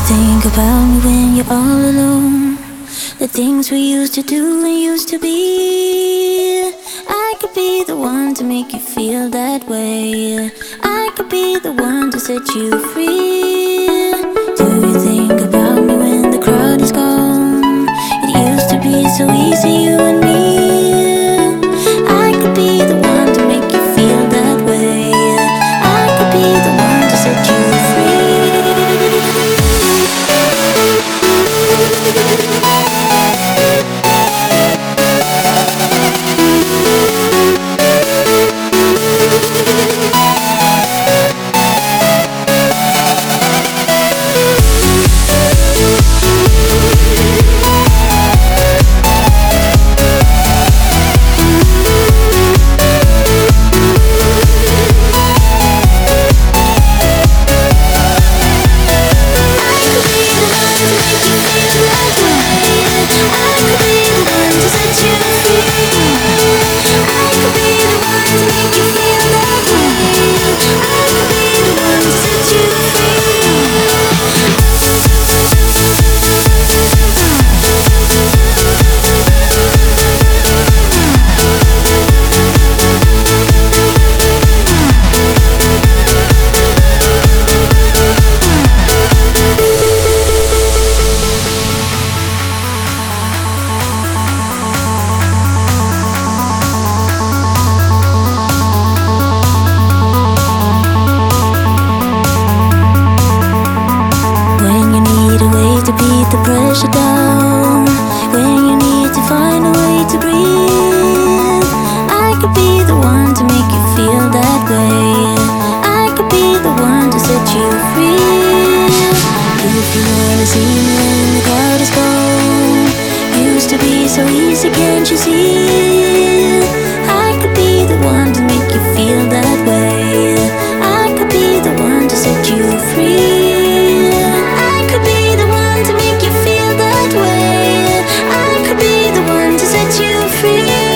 think about me when you're all alone? The things we used to do and used to be. I could be the one to make you feel that way. I could be the one to set you free. Do you think about me when the crowd is gone? It used to be so easy, you and me. I could be the one to make you feel that way. I could be the one to set you free. The pressure down when you need to find a way to breathe. I could be the one to make you feel that way. I could be the one to set you free. If you wanna see me when the crowd is gone, used to be so easy, can't you see? I could be the one to make you feel that way. I could be the one to set you free. Free.